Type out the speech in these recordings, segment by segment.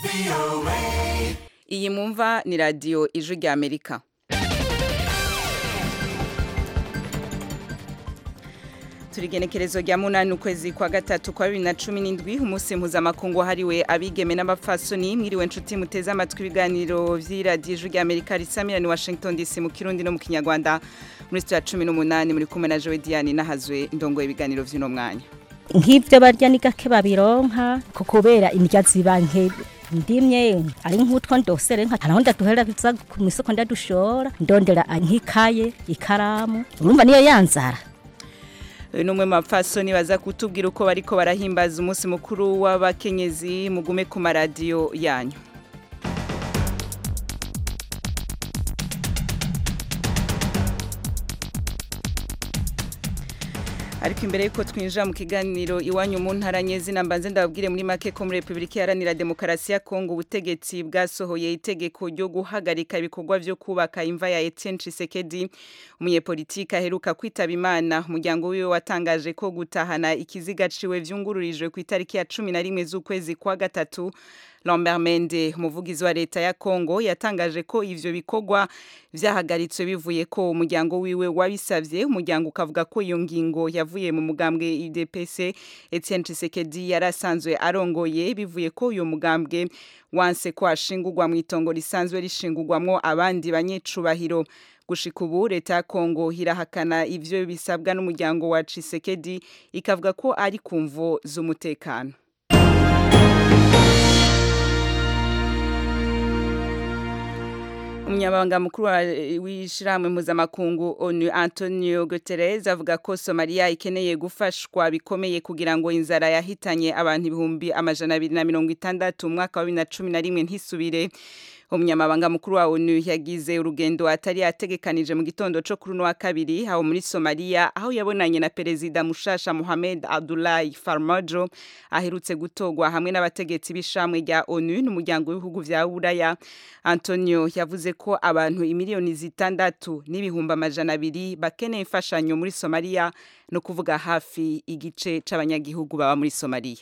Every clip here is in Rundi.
Iyi mumva ni radio Ijwi rya Amerika. Turigenekerezo rya munani ukwezi kwa gatatu kwa 2017 umunsi mpuzamakungu hariwe abigeme n'abapfasoni. Mwiriwe nshuti muteze amatwi ibiganiro vy'iradiyo Ijwi rya Amerika risamira ni Washington DC mu Kirundi no mu Kinyarwanda. Muri studio 18 muri kumwe na Joe Diane nahazwe ndongoye ibiganiro vy'ino mwanya. Nk'ivyo barya ni gake babironka kukubera indya zibanke ndimye ari nk'utwo ndosere nka arahonda duhera ku misoko ndadushora ndondera nk'ikaye ikaramu urumva niyo yanzara. Numwe mapfasoni baza kutubwira uko bariko barahimbaza umunsi mukuru w'abakenyezi. Mugume ku maradiyo yanyu. Ariko imbere yuko twinjira mu kiganiro iwanyu mu ntara nyezi nambanze ndababwire muri make ko muri Republika Iharanira Demokarasi ya Kongo ubutegetsi bwasohoye itegeko ryo guhagarika ibikorwa vyo kubaka imva ya Etienne Tshisekedi. Umunyepolitika aheruka kwitaba Imana. Umuryango wiwe watangaje ko gutahana ikiziga ciwe vyungururijwe ku itariki ya 11 z'ukwezi kwa gatatu. Lambert Mende, umuvugizi wa leta ya Kongo, yatangaje ko ivyo bikorwa vyahagaritswe bivuye ko umuryango wiwe wabisavye. Umuryango ukavuga ko iyo ngingo yavuye mu mugambwe IDPC Etienne Tshisekedi yarasanzwe arongoye, bivuye ko uyo mugambwe wanse ko ashingurwa mu itongo risanzwe rishingurwamwo abandi banyecubahiro. Gushika ubu leta ya Kongo irahakana ivyo bisabwa n'umuryango wa Tshisekedi, ikavuga ko ari kumvo z'umutekano. Umunyamabanga mukuru w'ishirahamwe mpuzamakungu ONU Antonio Guterres avuga ko Somalia ikeneye gufashwa bikomeye kugira ngo inzara yahitanye abantu 260 mu mwaka wa 2011 ntisubire. Umunyamabanga mukuru wa ONU yagize urugendo atari ategekanije mu gitondo cyo kuri wa kabiri aho muri Somalia, aho yabonanye na perezida mushasha Mohamed Abdullahi Farmajo aherutse gutogwa hamwe n'abategetsi b'ishamwe rya ONU n'umuryango w'ibihugu vya Buraya. Antonio yavuze ko abantu 6,200,000 bakeneye imfashanyo muri Somalia, no kuvuga hafi igice c'abanyagihugu baba muri Somalia.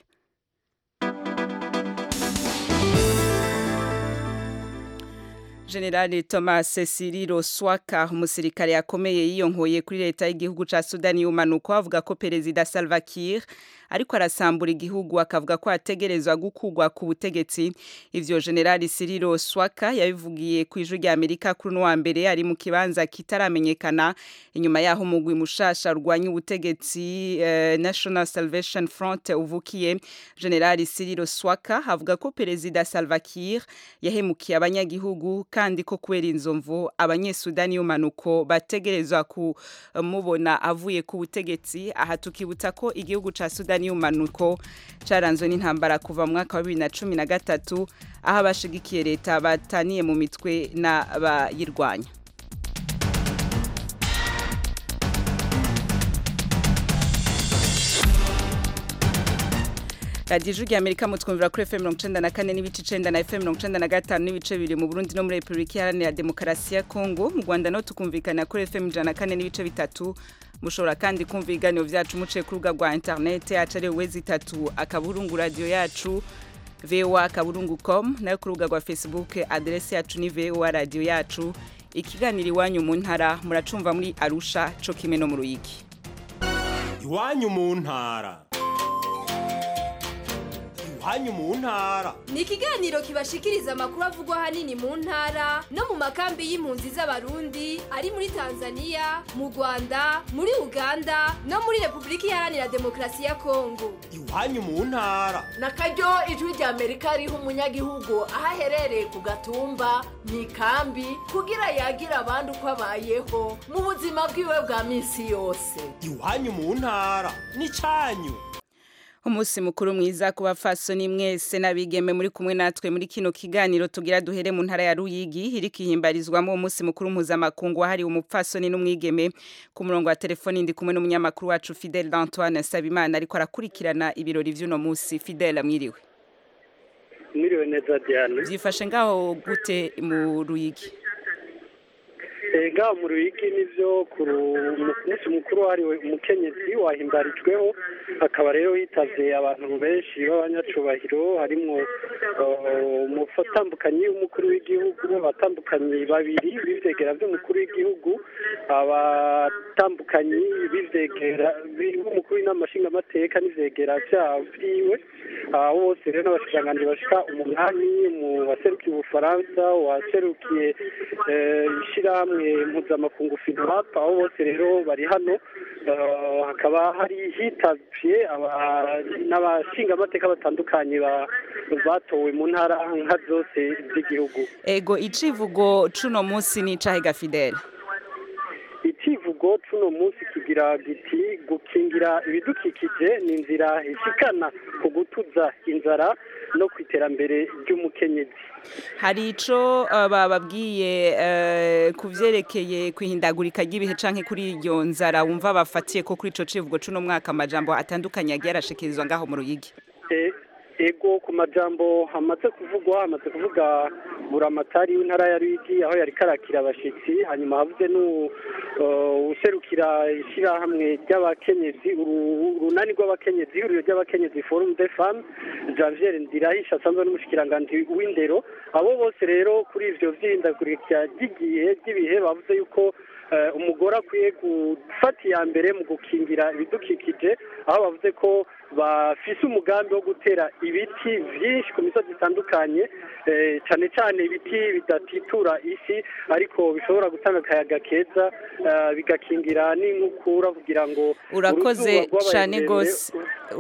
General Thomas Siriro Swaka, umusirikare yakomeye yiyonkoye kuri leta y'igihugu ca Sudani y'umanuko, avuga ko perezida Salva Kiir ariko arasambura igihugu, akavuga ko ategerezwa gukugwa ku butegetsi. Ivyo General Siriro Swaka yabivugiye ku Ijwi rya Amerika kuri wa mbere ari mu kibanza kitaramenyekana inyuma yaho umugwi mushasha urwanya ubutegetsi National Salvation Front uvukiye. General Siriro Swaka avuga ko perezida Salva Kiir yahemukiye abanyagihugu kandi ko kubera inzomvu abanyesudani y'umanuko bategerezwa kumubona avuye ku butegetsi. Aha tukibutsa ko igihugu ca Sudani y'umanuko caranzwe n'intambara kuva mu mwaka wa 2013 aho abashigikiye leta bataniye mu mitwe n'abayirwanya. Radio Ijwi rya Amerika mutwumvira kuri FM 94 n'ibice 9 na FM 95 n'ibice 2 mu Burundi no muri Republika Iharanira Demokarasi ya Kongo. Mu Rwanda no tukumvikana kuri FM 104 n'ibice 3. Mushobora kandi kumva ibiganiro vyacu muciye ku rubuga rwa internet yacu ari wezi3 akaburungu radio yacu voa.com, nayo ku rubuga rwa Facebook adresse yacu ni voa radio yacu. Ikiganiro iwanyu mu ntara muracumva muri Arusha co kimwe no mu Ruyigi. Iwanyu mu ntara. Iwanyu mu ntara ni ikiganiro kibashikiriza amakuru avugwa hanini mu ntara no mu makambi y'impunzi z'abarundi ari muri Tanzania, mu Rwanda, muri Uganda no muri Republika Iharanira Demokarasi ya Kongo. Iwanyu mu ntara nakaryo Ijwi rya Amerika riho umunyagihugu ahaherereye ku gatumba mu ikambi kugira yagira abandi uko abayeho mu buzima bwiwe bwa minsi yose. Iwanyu mu ntara ni canyu. Umunsi mukuru mwiza ku bafasoni mwese nabigeme muri kumwe natwe muri kino kiganiro tugira duhere mu ntara ya Ruyigi irikihimbarizwamo umunsi mukuru mpuzamakungu hari umupfasoni n'umwigeme. Ku murongo wa telefoni ndi kumwe n'umunyamakuru wacu Fidel Antoine Sabimana ariko arakurikirana ibirori vy'uno munsi. Fidel, mwiriwe? Mwiriwe neza Diane. Byifashe ngaho gute mu Ruyigi? ega mu Ruyigi nivyo ku munsi mukuru wahariwe umukenyezi wahimbarijweho akaba rero hitavye abantu benshi b'abanyacubahiro harimwo umufatambukanyi w'umukuru w'igihugu abatambukanyi babiri b'ivyegera vy'umukuru w'igihugu abatambukanyi b'ivyegera b'umukuru w'inamashingamateka n'ivyegera vyiwe abo bose rero n'abashikiranganji bashika umunani mu waserukiye Ubufaransa waserukiye ishirahamwe mpuzamakungu FINUAP abo bose rero bari hano hakaba hari hitavye n'abashingamateka batandukanye batowe mu ntara nka zose z'igihugu. Ego icivugo cuno munsi ni icahe Fidele? Icivugo cuno munsi kigira giti gukingira ibidukikije ni inzira ishikana ku gutuza inzara no kwiterambere ry'umukenyezi. Hari ico bababwiye kuvyerekeye kwihindagurika ry'ibihe canke kuri iryo nzara wumva bafatiye ko kuri ico civugo cuno mwaka amajambo atandukanye yagiye arashikirizwa ngaho mu Ruyigi? Ego ku majambo hamaze kuvuga buramatari w'intara ya Ruyigi aho yari karakira abashitsi hanyuma havuze userukira ishirahamwe ry'abakenyezi urunani rw'abakenyezi ihuriro ry'abakenyezi Forum des Femmes Janvier Ndirahisha asanzwe n'umushikiranganje w'indero abo bose rero kuri ivyo vy'ihindagurika ry'ibihe bavuze yuko umugore akwiye gufata iya mbere mu gukingira ibidukikije aho bavuze ko bafise umugambi wo gutera ibiti vyinshi ku misozi itandukanye cyane cyane ibiti bidatitura isi ariko bishobora gutanga akayaga keza bigakingira n'inkukura kugira ngo urakoze cyane gose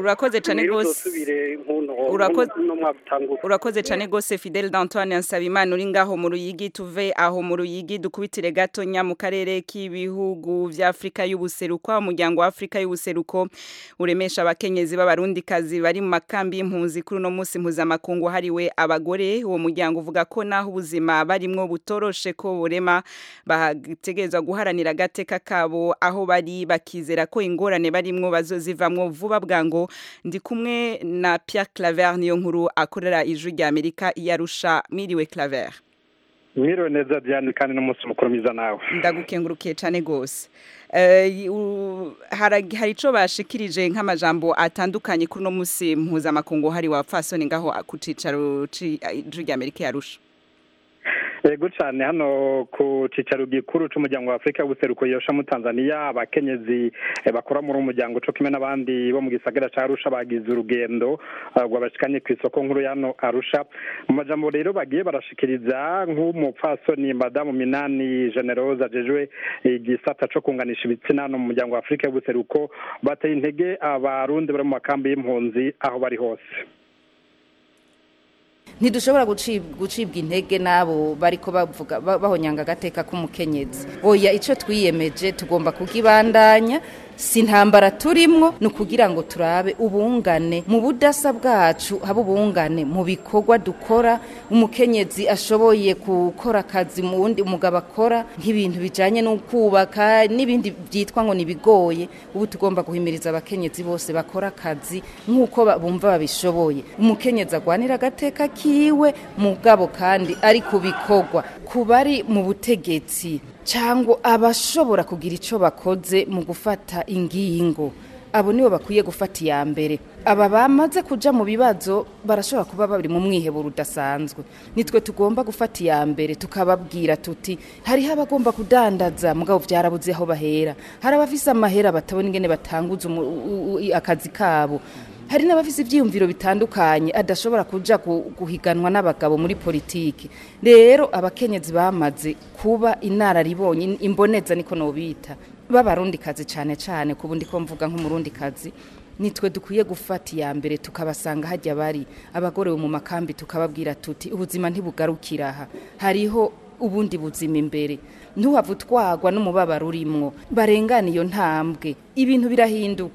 urakoze cyane gose Fidele d'Antoine Nsabimana uri ngaho mu Ruyigi tuve aho mu Ruyigi dukubitire gatonya mu karere k'ibihugu vya Afrika y'ubuseruko umuryango wa Afrika y'ubuseruko uremesha abakenyezi b'abarundikazi bari mu makambi y'impunzi kuri no munsi mpuzamakungu hariwe abagore uwo muryango uvuga ko naho ubuzima barimwo butoroshe ko burema bategerezwa guharanira agateka kabo aho bari bakizera ko ingorane barimwo bazozivamwo vuba bwango ndi kumwe na Pierre Claver niyo nkuru akorera ijwi rya Amerika yarusha miriwe Claver. Mwiriwe neza Diane kandi n'umunsi mukuru mwiza nawe. Ndagukengurukiye cyane gose. Hari ico bashikirije nk'amajambo atandukanye kuri no munsi mpuzamakungu hari wapfasoni ngaho ku cicaro c'ijwi rya Amerika yarusha. Ego cyane hano ku cicaro gikuru c'umuryango wa Afrika y'ubuseruko yosha mu Tanzania abakenyezi bakora muri umuryango cyo kimwe n'abandi bo mu gisagara ca Arusha bagize urugendo rwabashikanye ku isoko nkuru yano Arusha mu majambo rero bagiye barashikiriza nk'umupfasoni Madame Minani Generosa ajejwe igisata co kunganisha ibitsina no mu muryango wa Afrika y'ubuseruko bateye intege abarundi bari mu makambi y'impunzi aho bari hose. Ntidushobora gucibwa intege nabo bariko bavuga bahonyanga agateka k'umukenyezi oya ico twiyemeje tugomba kugibandanya sintambara turimwo no kugira ngo turabe ubungane mu budasa bwacu habo ubungane mu bikorwa dukora umukenyezi ashoboye gukora akazi mu wundi umugabo akora nk'ibintu bijanye no kubaka n'ibindi byitwa ngo nibigoye ubu tugomba guhimiriza abakenyezi bose bakora akazi nk'uko bumva babishoboye umukenyezi agwanira agateka kiwe mugabo kandi ari kubikorwa kubari mu butegetsi cyangwa abashobora kugira ico bakoze mu gufata ingingo abo nibo bakwiye gufata iya mbere aba bamaze kuja mu bibazo barashobora kuba bari mu mwiheburo udasanzwe nitwe tugomba gufata iya mbere tukababwira tuti hariho abagomba kudandaza mugabo vyarabuze aho bahera hari abafise amahera batabona ingene batanguza akazi kabo hari n'abafise ivyiyumviro bitandukanye adashobora kuja guhiganwa n'abagabo muri politiki rero abakenyezi bamaze kuba inararibonye imboneza niko nobita b'abarundikazi cyane kubundi ko mvuga nk'umurundikazi nitwe dukwiye gufata iya mbere tukabasanga hajya bari abagore mu makambi tukababwira tuti ubuzima ntibugarukira aha hariho ubundi buzima imbere ntuhava utwagwa n'umubabaro urimwo barengana iyo ntambwe ibintu birahinduka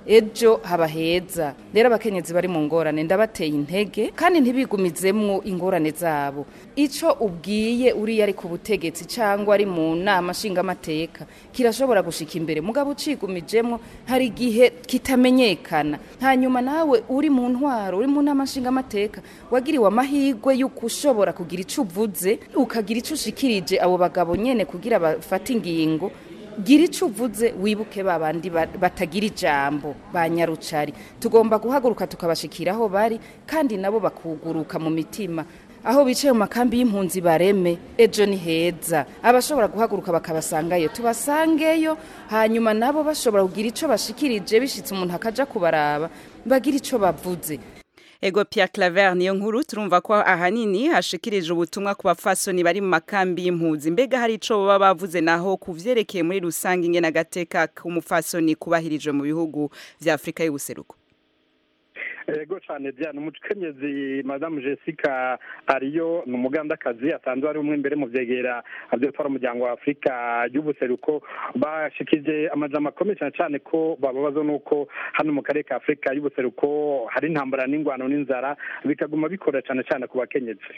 ejo haba heza. Rero abakenyezi bari mu ngorane ndabateye intege kandi ntibigumizemwo ingorane zabo. Ico ubwiye uri yari ku butegetsi cyangwa ari mu nama nshingamateka kirashobora gushika imbere mugabo ucigumijemwo hari igihe kitamenyekana. Hanyuma nawe uri mu ntwaro uri mu nama nshingamateka wagiriwe amahirwe yuko ushobora kugira ico uvuze ukagira ico ushikirije abo bagabo nyene kugira bafate ingingo. Gira ico uvuze wibuke babandi batagira ijambo banyarucari. Tugomba guhaguruka tukabashikiraho bari kandi nabo bakuguruka mu mitima. Aho bicaye mu makambi y'impunzi bareme ejo ni heza. Abashobora guhaguruka bakabasangayo tubasangeyo hanyuma nabo bashobora kugira ico bashikirije bishitse umuntu akaja kubaraba bagira ico bavuze. Ego Pierre Claver niyo nkuru turumva ko ahanini hashikirije ubutumwa ku bafasoni bari mu makambi y'impunzi. Mbega hari ico baba bavuze naho kuvyerekeye muri rusange ingene agateka k'umufasoni kubahirijwe mu bihugu vya Afrika y'ubuseruko. Ego cyane byane umukenyezi Madame Jessica ariyo numugandakazi asanzwe ari umwe imbere mu vyegera avyotwara umuryango wa Afrika y'ubuseruko bashikije amajambo akomeye cyane ko bababazo nuko hano mu karere ka Afrika y'ubuseruko hari intambara n'ingwano n'inzara bikaguma bikora cyane ku bakenyezi.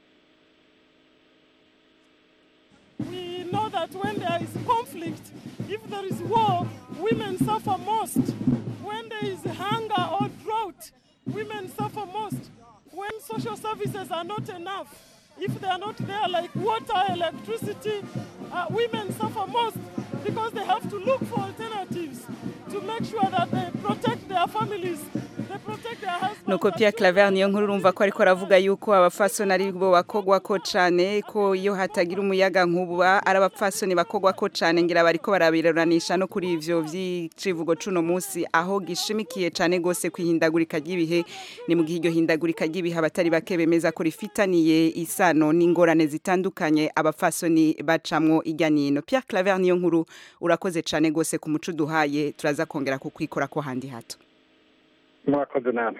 We know that when there is conflict, if there is war, women suffer most. When there is hunger or drought, women suffer most. When social services are not enough, if they are not there like water, electricity, women suffer most because they have to look for alternatives to make sure that they protect their families. Nuko Pierre Claver niyo nkuru urumva ko ariko aravuga yuko abafasoni ari bo bakogwa ko cane ko iyo hatagira umuyaga nkuba ari abafasoni bakogwa ko cane ngira bariko barabirananisha no kuri ivyo vy'icivugo cuno munsi aho gishimikiye cane gose kwihindagurika ry'ibihe ni mu gihe iryo hindagurika ry'ibihe abatari bake bemeza ko rifitaniye isano n'ingorane zitandukanye abafasoni bacamwo irya nino. Pierre Claver niyo nkuru urakoze cane gose ku muco duhaye turaza kongera kukwikora ko handi hato. Mwakoze namwe.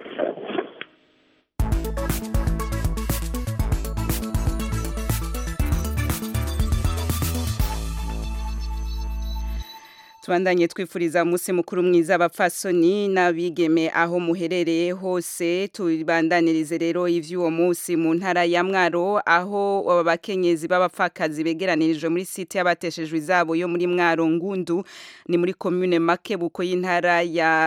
Tubandanye twifuriza umunsi mukuru mwiza abapfasoni n'abigeme aho muherereye hose tubandanirize rero ivy'uwo munsi mu ntara ya Mwaro aho abakenyezi b'abapfakazi begeranirijwe muri site y'abateshejwe izabo yo muri Mwaro Ngundu ni muri commune Makebuko y'intara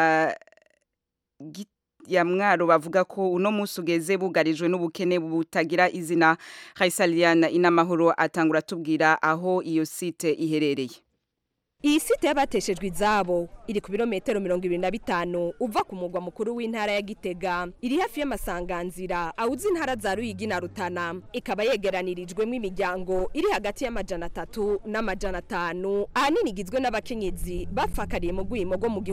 ya Mwaro bavuga ko uno munsi ugeze bugarijwe n'ubukene butagira izina. Khaisaliana inamahoro atangura tubwira aho iyo site iherereye. Iyi site y'abateshejwe izabo iri ku birometero 25 uva ku mugwa mukuru w'intara ya Gitega iri hafi y'amasanganzira awuzi intara za Ruyigi na Rutana ikaba yegeranirijwemo imiryango iri hagati y'amajana 3 n'amajana 5 ahanini igizwe n'abakenyezi bapfakariye mu gwimo go mu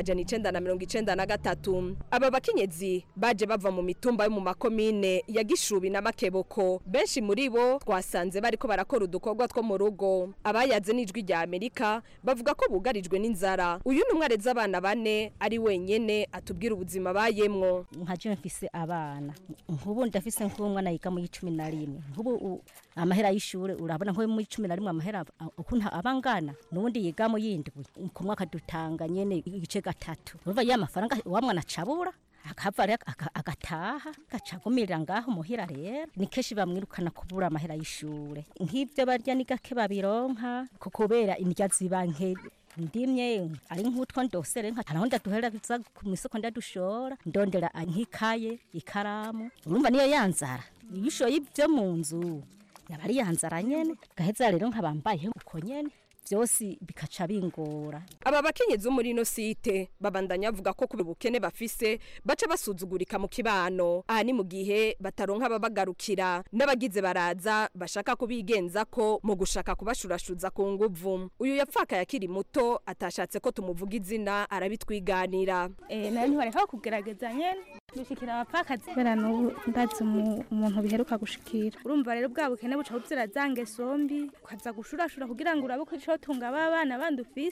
1993. Aba bakenyezi baje bava mu mitumba yo mu makomine ya Gishubi na Makeboko. Benshi muri bo twasanze bariko barakora udukorwa two mu rugo. Abayaze n'ijwi rya Amerika bavuga ko bugarijwe n'inzara. Uyu numwareza abana bane ari wenyene atubwira ubuzima bayemwo. Nkaje mfise abana nkubu ndafise nk'umwana yiga mu 11 nkubu amahera y'ishure urabona nko mu 11 amahera ukuntu abangana nubundi yiga mu yindwi ku mwaka dutanga nyene igice gatatu urumva ya mafaranga wa mwana cabura akavara agataha gacagumirira ngaho muhira rero ni keshi bamwirukana kubura amahera y'ishure nk'ivyo barya ni gake babironka kukobera indya zibanke ndimye ari nk'utwo ndosere nka nahonda duhera ku misoko ndadushora ndondera nkikaye ikaramu urumva niyo yanzara ibisho y'ivyo mu nzu nabari yanzara nyene gaheza rero nkabambaye uko nyene byose bikaca bingora. Aba bakenyezi muri no site babandanya avuga ko kubukene bafise baca basuzugurika mu kibano ahani mu gihe bataronka babagarukira n'abagize baraza bashaka kubigenza ko mu gushaka kubashurashuza ku nguvu. Uyu yapfaka yakiri muto atashatse ko tumuvuga izina arabitwiganira. Nari bareka kugerageza nyene dushikira abapfakazi bera no ndazi umuntu biheruka gushikira. Urumva rero bwa bukene buca buvyira zange sombi ukaza gushurashura kugira ngo urabe ko ico tunga babana bandufise.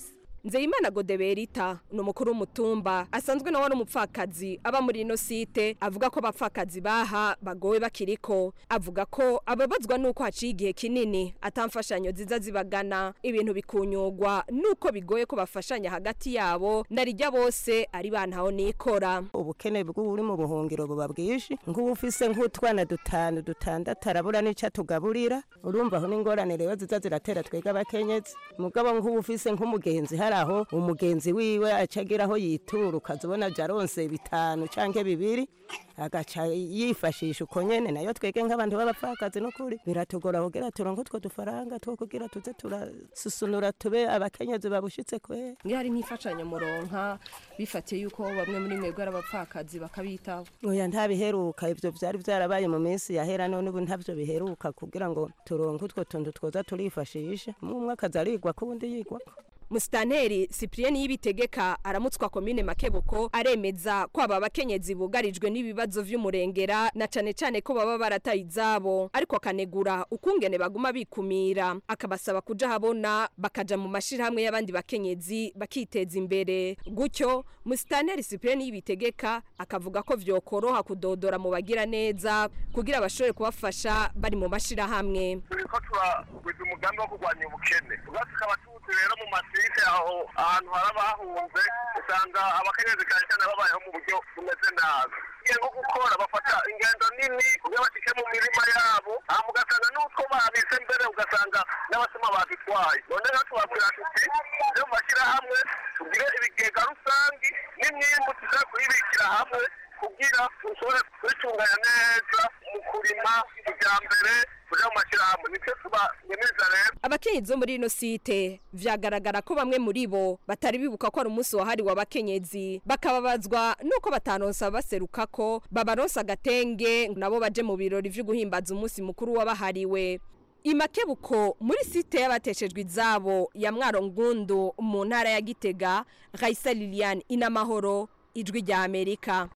Nzeyimana Godeberita ni umukuru w'umutumba asanzwe nawe n'umupfakazi aba muri ino site avuga ko abapfakazi baha bagowe bakiriko avuga ko ababazwa nuko haciye igihe kinini atamfashanyo ziza zibagana ibintu bikunyugwa nuko bigoye ko bafashanya hagati yabo narijya bose ari bantaho nikora ubukene bw'uri mu buhungiro buba bwinshi nk'ubufise nk'utwana dutandatu arabura n'ica tugaburira urumva aho n'ingorane rero ziza ziratera twega abakenyezi mugabo nk'ubufise nk'umugenzi haraho umugenzi wiwe acagiraho yitura ukazibona jaronse 5 canke 2 agaca yifashisha uko nyene nayo twege nk'abantu b'abapfakazi n'ukuri biratugora kugira turonke utwo dufaranga two kugira tuze turasusunura tube abakenyezi babushitse kwe ngari nk'ifashanyo muronka bifatiye yuko bamwe muri mwebwe arabapfakazi bakabitaho oya ntabiheruka ivyo vyari vyarabaye mu minsi yahera none ubu ntavyo biheruka kugira ngo turonke utwo tuntu twoza turifashisha umwe akazarigwa kubundi yigwa Musitanteri Cyprien Yibitegeka aramutswa komine Makebuko aremeza ko aba bakenyezi bugarijwe n'ibibazo vy'umurengera na cane cane ko baba barataye izabo ariko akanegura ukungene baguma bikumira akabasaba kuja habona bakaja mu mashirahamwe y'abandi bakenyezi bakiteza imbere gutyo Musitanteri Cyprien Yibitegeka akavuga ko vyokoroha kudodora mu bagira neza kugira bashobore kubafasha bari mu mashirahamwe ko twagwiza umugambi wo kurwanya ubukene ugasika abatutsi rero mu masite aho ahantu harabahunze usanga abakenyezi cyane babayeho mu buryo bumeze nabi nko gukora bafata ingendo nini kugira bashike mu mirima yabo ugasanga n'utwo babise mbere ugasanga n'abasoma baditwaye none rero tubabwira tuti rero bashyira hamwe tugire ibigega rusangi n'imyimbu tuza kuyibikira hamwe kugira ushobore kwitunganya neza mu kurima kijambere kuja mu mashirahamwe nitwe tubagemeza rero abakenyezi bo muri ino site vyagaragara ko bamwe muri bo batari bibuka ko ari umunsi wahariwe abakenyezi bakababazwa nuko bataronsa baseruka ko babaronsa agatenge nabo baje mu birori vyo guhimbaza umunsi mukuru wabahariwe Imakebuko muri site y'abateshejwe izabo ya Mwaro Ngundu mu ntara ya Gitega Raisa Liliane Inamahoro ijwi rya Amerika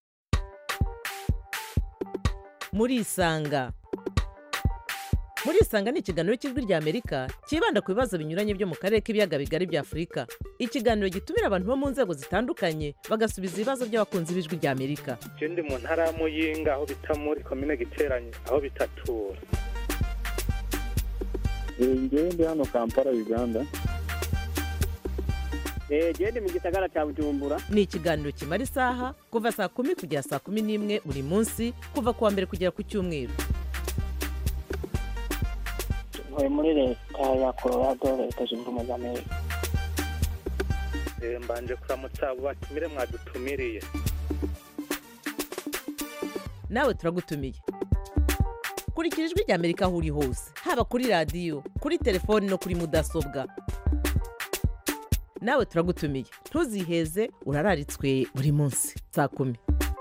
Murisanga ni ikiganiro cy'ijwi rya Amerika kibanda ku bibazo binyuranye byo mu karere k'ibiyaga bigari bya Afurika ikiganiro gitumira abantu bo mu nzego zitandukanye bagasubiza ibibazo by'abakunzi b'ijwi rya Amerika je ndi mu ntara ya Muyinga aho bita muri komine Giteranye aho bitatura ngewe ndi hano Kampala Uganda Gende mu gisagara cya Bujumbura ni ikiganiro kimara isaha kuva saa 10 kugera saa 11 buri munsi kuva kuwa mbere kugera ku cyumweru muri leta ya Colorado leta zunze ubumwe za Amerika mbanje kuramutsa abo batumire mwadutumiriye nawe turagutumiye kurikira ijwi rya Amerika aho uri hose haba kuri radio kuri telefone no kuri mudasobwa nawe turagutumiye ntuziheze urararitswe buri munsi saa 10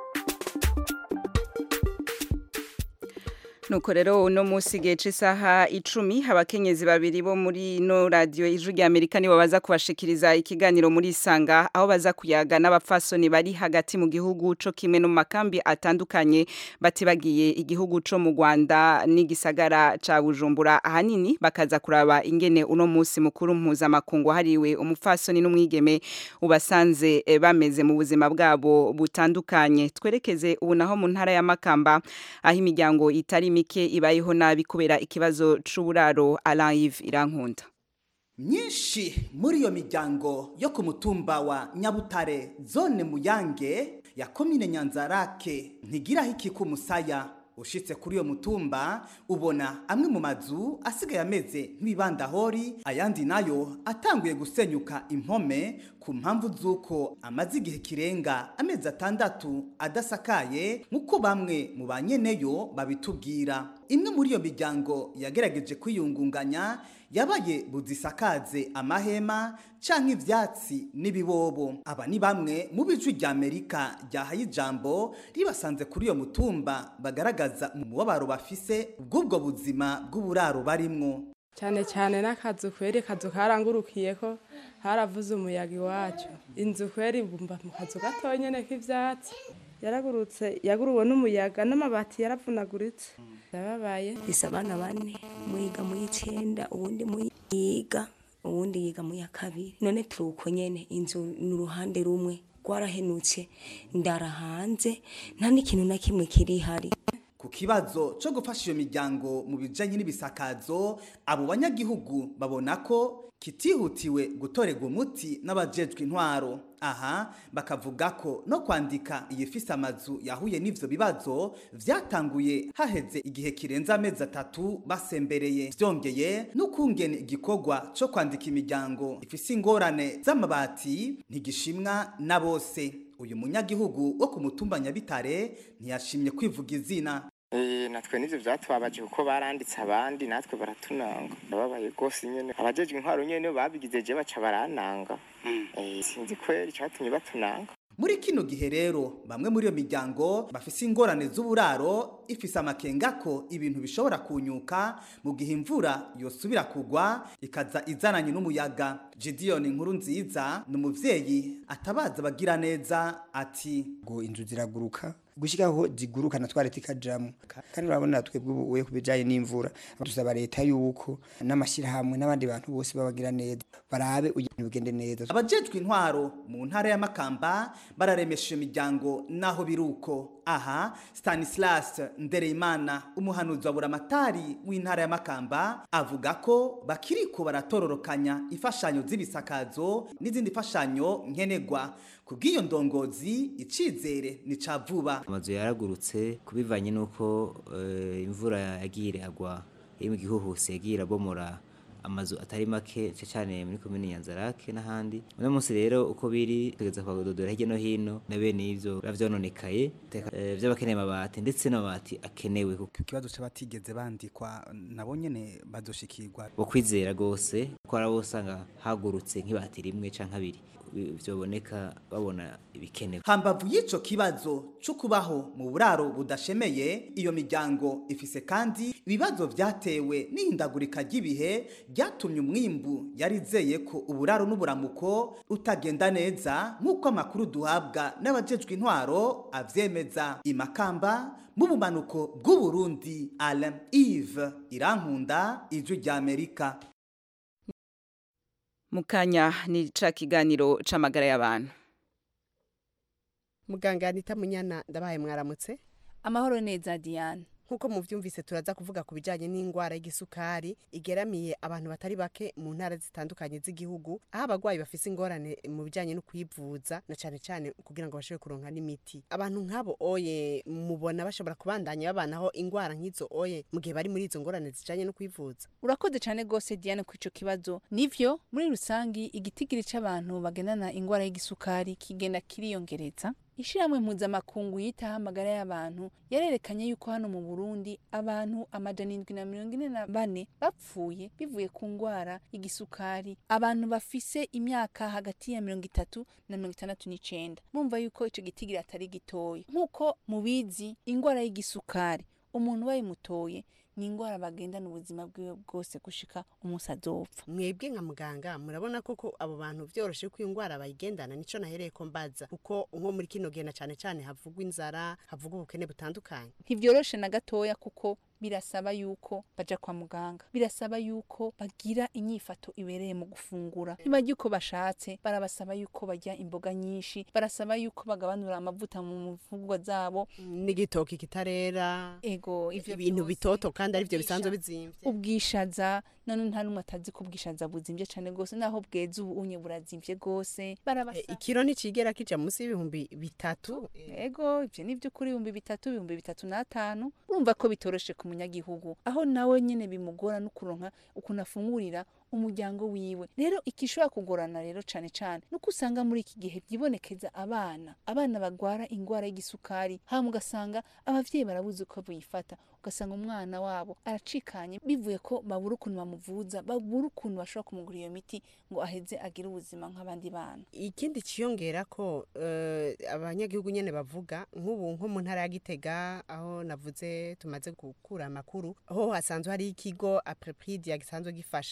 nuko rero uno munsi gece isaha 10 abakenyezi babiri bo muri no radio ijwi rya Amerika nibo baza kubashikiriza ikiganiro muri Sanga aho baza kuyaga n'abapfasoni bari hagati mu gihugu co kimwe no makambi atandukanye batibagiye igihugu co mu Rwanda n'igisagara ca Bujumbura ahanini bakaza kuraba ingene uno munsi mukuru mpuza makungu hariwe umupfasoni n'umwigeme ubasanze bameze mu buzima bwabo butandukanye twerekeze ubu naho mu ntara ya Makamba aho imiryango itari mike ibayeho nabi kubera ikibazo c'uburaro Alive Irankunda myinshi muri iyo miryango yo ku mutumba wa Nyabutare zone Muyange ya komine Nyanzarake ntigiraho iki ku musaya ushitse kuri iyo mutumba ubona amwe mu mazu asigaye ameze nk'ibibandahori ayandi nayo atanguye gusenyuka impome ku mpamvu z'uko amaze igihe kirenga amezi 6 adasakaye nk'uko bamwe mu banyeneyo babitubwira imwe muri iyo miryango yagerageje kwiyungunganya yabaye buzisakaze amahema canke ivyatsi n'ibibobo aba ni bamwe mu bijwi rya Amerika ryahaye ijambo ribasanze kuri iyo mutumba bagaragaza mu mubabaro bafise ubwo buzima bw'uburaro barimwo cyane cyane n'akazu kweri kazu karangurukiye ko haravuze umuyaga iwacu inzu kweri bumba mu kazu gatonyene k'ivyatsi yaragurutse yaguruwe n'umuyaga n'amabati yaravunaguritse yababaye isa abana 4 muyiga mu 9 ubundi muyiga uwundi yiga mu ya kabiri none turuko nyene inzu n'uruhande rumwe rwarahenutse ndara hanze nta n'ikintu na kimwe kiri hari. Ku kibazo cyo gufasha iyo miryango mu bijanye n'ibisakazo abo banyagihugu babona ko kitihutiwe gutorerwa umuti n'abajejwe intwaro. Aha bakavuga ko no kwandika iyifise amazu yahuye n'ivyo bibazo vyatanguye haheze igihe kirenza amezi 3 basembereye. Vyongeye n'ukungene igikorwa cyo kwandika imiryango ifise ingorane z'amabati ntigishimwa na bose. Uyu munyagihugu wo ku mutumba Nyabitare ntiyashimye kwivuga izina. Natwe nivyo vyatwabaje kuko baranditse abandi natwe baratunanga ndababaye gose nyene abajejwe intwaro nyene babigize je baca barananga sinzi kweri cyatumye batunanga. Muri kino gihe rero bamwe muri iyo miryango bafise ingorane z'uburaro ifise amakenga ko ibintu bishobora kunyuka mu gihe imvura yosubira kugwa ikaza izananye n'umuyaga. Gideon Nkurunziza n'umuvyeyi atabaza bagira neza ati ngo inzu ziraguruka gushikaho ziguruka natware tikajamo kandi urabona twebwe ubuye kubijaye n'imvura dusaba leta yuko n'amashira hamwe n'abandi bantu bose babagira neza barabe ugende neza. Abajejwe intwaro mu ntara ya Makamba bararemesha imiryango naho biruko. Aha Stanislas Ndereyimana umuhanuzi wa buramatari w'intara ya Makamba avuga ko bakiriko baratororokanya ifashanyo z'ibisakazo n'izindi fashanyo nkenegwa. Kubw'iyo ndongozi icizere ni cavuba. Amazu yaragurutse kubivanye nuko imvura yagiye agwa iri mu gihuhusi yagiye abomora amazu atari make cyane muri komine Nyanzarake n'ahandi. Uno munsi rero uko biri tugeze kwa dodora hirya no hino na bene ivyo bavyononekaye vy'abakeneye amabati ndetse n'amabati akenewe. Ku kibazo c'abatigeze bandikwa nabo nyene bazoshikirwa bo kwizera gose ko arabosanga hagurutse nk'ibati rimwe canke abiri vyoboneka babona ibikenewe. Hambavu y'ico kibazo cyo kubaho mu buraro budashemeye iyo miryango ifise kandi ibibazo vyatewe n'ihindagurika ry'ibihe ryatumye umwimbu yarizeye ko uburaro n'uburamuko utagenda neza nk'uko amakuru duhabwa n'abajejwe intwaro avyemeza. Imakamba mu bumanuko bw'u Burundi Alain Yves Irankunda ijwi rya Amerika. Mukanya ni ca kiganiro c'amagara y'abantu. Muganga Anita Munyana ndabaye mwaramutse. Amahoro neza Diane. Nkuko muvyumvise turaza kuvuga ku bijanye n'ingwara y'igisukari igeramiye abantu batari bake mu ntara zitandukanye z'igihugu aho abagwayi bafise ingorane mu bijanye no kwivuza na cane cane kugira ngo bashobore kuronka n'imiti. Abantu nk'abo oye mubona bashobora kubandanya babanaho ingwara nk'izo oye mu gihe bari muri izo ngorane zijanye no kwivuza. Urakoze cane gose Diane ku ico kibazo. Nivyo muri rusangi igitigiri c'abantu bagendana ingwara y'igisukari kigenda kiriyongereza. Ishiramwe mpuzamakungu yitaho amagara y'abantu yarerekanye yuko hano mu Burundi abantu 744 bapfuye bivuye ku ngwara y'igisukari. Abantu bafise imyaka hagati ya 30 na 69. Mumva yuko ico gitigiri atari gitoya. Nkuko mubizi ingwara y'igisukari umuntu wayimutoye ni ingwara bagendana ubuzima bwiwe bwose gushika umusazopfa. Mwebwe nka muganga murabona koko abo bantu vyoroshe ko ingwara bayigendana nico nahereye ko mbaza kuko nko muri kino gena cane cane havugwa inzara havugwa ubukene butandukanye. Ntivyoroshe na gatoya kuko birasaba yuko baja kwa muganga, birasaba yuko bagira inyifato ibereye mu gufungura. Nibajya uko bashatse barabasaba yuko bajya imboga nyinshi, barasaba yuko bagabanura amavuta mu mfungwa zabo n'igitoki kitarera. Ego ivyo bintu bitoto kandi ari byo bisanzwe bizimvye. Ubwishaza none nta numwe atazi ko ubwishaza buzimvye cane gose naho bweze ubu unye burazimvye gose. Barabasaba ikiro nticigera kija munsi y'ibihumbi 3. Ego ivyo nivyo kuri 3,000 ibihumbi 3,500. Urumva ko bitoroshe ku munyagihugu aho nawe nyene bimugora no kuronka ukuntu afungurira umuryango wiwe. Rero ikishobora kugorana rero cane cane nuko usanga muri iki gihe byibonekeza abana bagwara ingwara y'igisukari hama ugasanga abavyeyi barabuze uko buyifata, ugasanga umwana wabo aracikanye bivuye ko babura ukuntu bamuvuza, babura ukuntu bashobora kumugura iyo miti ngo aheze agire ubuzima nk'abandi bana. Ikindi ciyongera ko abanyagihugu nyene bavuga nk'ubu nko mu ntara ya Gitega aho navuze tumaze gukura amakuru aho hasanzwe hari ikigo Apreprid gisanzwe gifasha abagenda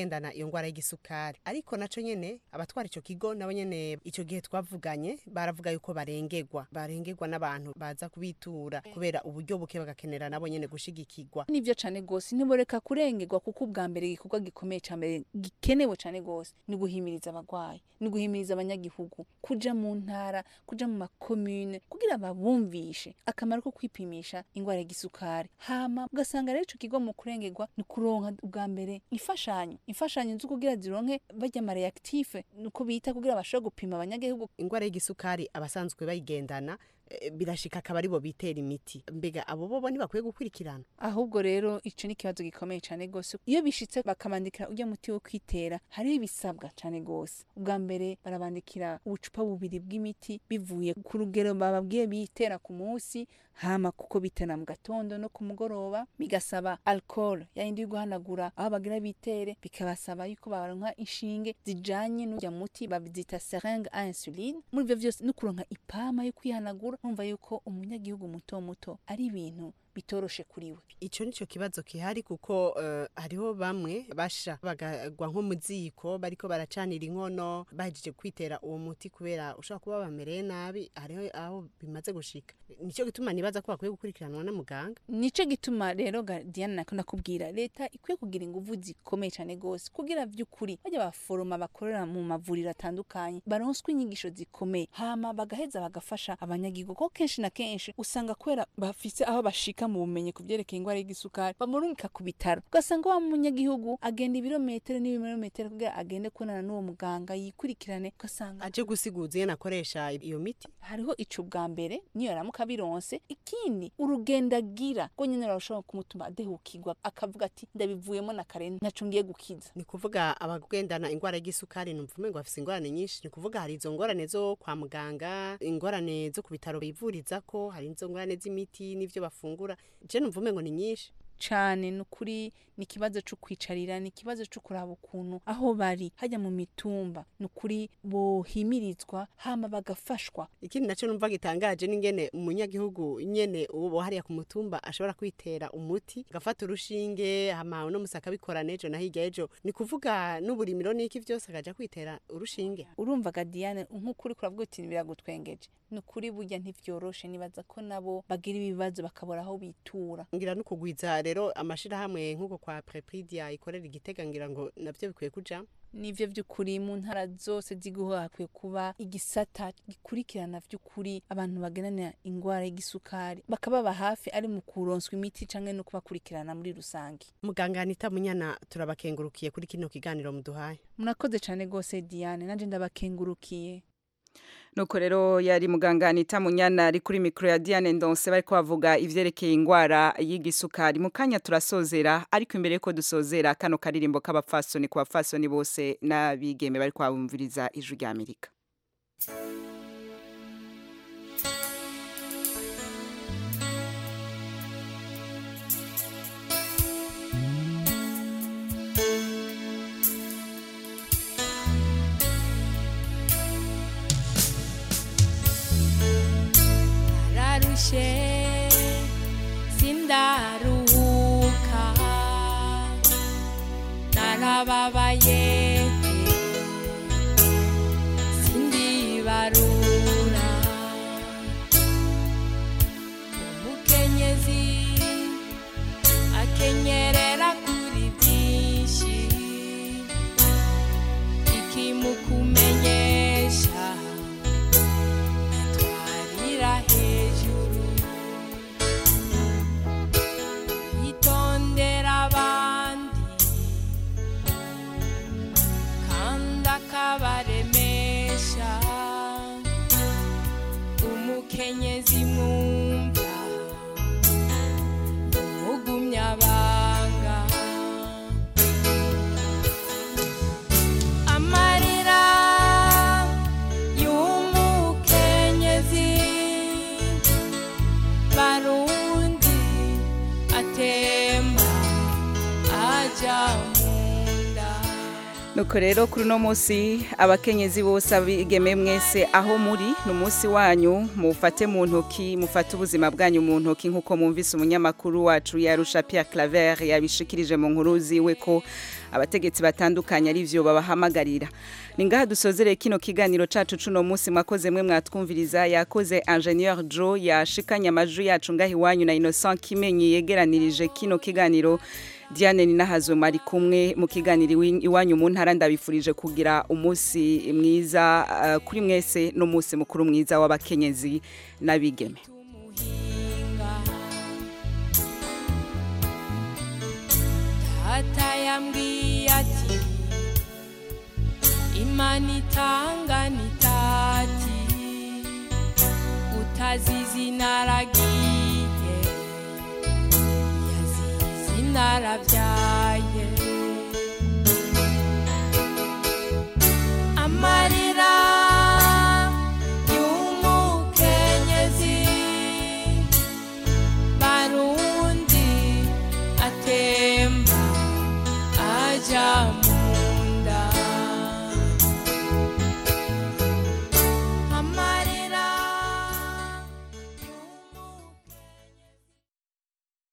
abagendana iyo ngwara y'igisukari ariko naco nyene abatwara ico kigo nabo nyene ico gihe twavuganye baravuga yuko barengegwa n'abantu baza kubitura kubera uburyo buke bagakenera nabo nyene gushigikirwa. Nivyo cane gose ntiboreka kurengegwa kuko ubwa mbere igikorwa gikomeye cyane gikenewe cane gose ni guhimiriza abagwayi ni guhimiriza abanyagihugu kuja mu ntara kuja mu makomune kugira babumvishe akamaro ko kwipimisha ingwara y'igisukari hama ugasanga rero ico kigo mu kurengegwa ni kuronka ubwa mbere imfashanyo zo kugira zironke bajya ma reactive nuko bita kugira bashobore gupima abanyagihugu ingwara y'igisukari abasanzwe bayigendana birashika akaba aribo bitera imiti mbega abo bobo ntibakwiye gukurikirana ahubwo rero ico ni kibazo gikomeye cyane gose iyo bishitse bakamandikira ujya muti wo kwitera hari ibisabwa cyane gose ubwa mbere barabandikira ubucupa bubiri bw'imiti bivuye ku rugero bababwiye bitera ku munsi hama kuko bitera mu gatondo no ku mugoroba bigasaba alcohol yindi guhanagura aho bagira bitere bikabasaba yuko baronka inshinge zijanye n'ujya muti babizita seringue à insuline muri byo byose no kuronka ipama yo kwihanagura numva yuko umunyagihugu muto ari ibintu bitoroshe kuriwe. Ico nico kibazo kihari kuko hariho bamwe basha bagagwa nko muziko bariko baracanira inkono bahijije kwitera uwo muti kubera ushaka kuba bamereye nabi hariho aho bimaze gushika. Nico gituma nibaza ko bakwiye gukurikiranwa na muganga. Nico gituma rero Diana nakubwira leta ikwiye kugira inguvu zikomeye cyane gose kugira vy'ukuri bajya baforoma bakorera mu mavuriro atandukanye baronswe inyigisho zikomeye hama bagaheza bagafasha abanyagihugu ko kenshi na kenshi usanga kwera bafise aho bashika mu bumenyi kuvyerekeye ingwara y'igisukari bamurungika ku bitaro ugasanga wa munyagihugu agenda ibirometero n'ibirometero kugira agende kunana n'uwo muganga yikurikirane ugasanga aje gusiguza yena akoresha iyo miti. Hariho ico bwa mbere niyo ramuka bironse ikindi urugendagira ngo nyene rashobora kumutuma adehukirwa akavuga ati ndabivuyemo na kare ntaco ngiye gukiza. Ni kuvuga abagendana ingwara y'igisukari numvume ngo bafise ingorane nyinshi ni kuvuga hari izo ngorane zo kwa muganga ingorane zo ku bitaro bivuriza ko hari izo ngorane z'imiti n'ivyo bafungura je numvume ngo ni nyinshi cane nukuri ni kibazo cyo kwicarira ni kibazo cyo kuraba ukuntu aho bari hajya mu mitumba nukuri bohimirizwa hama bagafashwa. Ikindi naco numva gitangaje n'ingene umunyagihugu nyene uwo hariya ku mutumba ashobora kwitera umuti gafata urushinge hama no musaka bikorana ejo na hirya ejo ni kuvuga n'uburimiro n'iki vyose akaja kwitera urushinge. Urumva Diane nk'ukuri kuravuga uti biragutwengeje nukuri burya ntivyoroshe nibaza ko nabo bagira ibibazo bakabora aho bitura ngira no kugwiza rero amashira hamwe nkuko kwa Prepridia ikorera Igitega ngira ngo navyo bikwiye kuja nivyo vy'ukuri mu ntara zose ziguho hakwiye kuba igisata gikurikirana vy'ukuri abantu bagenana ingwara y'igisukari bakababa hafi ari mu kuronswa imiti canke no kubakurikirana muri rusangi. Muganga Anita Munyana turabakengurukiye kuri kino kiganiro muduhaye. Murakoze cane gose Diane nanje ndabakengurukiye. Nuko rero yari muganga Anita Munyana ari kuri mikro ya Diane Ndonse bariko bavuga ivyerekeye ingwara y'igisukari mu kanya turasozera ariko imbere yuko dusozera kano karirimbo k'abafasoni ku bafasoni bose n'abigeme bariko babumviriza ijwi rya Amerika. Sindaruhuka narababaye sindibarura umukenyezi akenyerera kuri byinshi ikimukumenyesha natwarira hejuru yitondera abandi kandi akabaremesha umukenyezi mwumva umugumya abanga amarira y'umukenyezi barundi atemba aja nuko rero kuri uno munsi abakenyezi bose abigeme mwese aho muri ni umunsi wanyu mufate mu ntoki mufate ubuzima bwanyu mu ntoki nk'uko mwumvise umunyamakuru wacu yarusha Pierre Claver yabishikirije mu nkuru ziwe ko abategetsi batandukanye ari byo babahamagarira ni ngaha dusozereye kino kiganiro cacu cuno munsi mwakoze mwe mwatwumviriza yakoze Ingenieur Joe yashikanye amajwi yacu ngahi wanyu na Innocent Kimenyi yegeranirije kino kiganiro Diane Ninahazo mari kumwe mu kiganiro iwanyu mu ntara ndabifurije kugira umunsi mwiza kuri mwese no munsi mukuru mwiza w'abakenyezi n'abigeme Tata yambwiye ati Imana itanga nitati utazizi naragiye yazizi naravya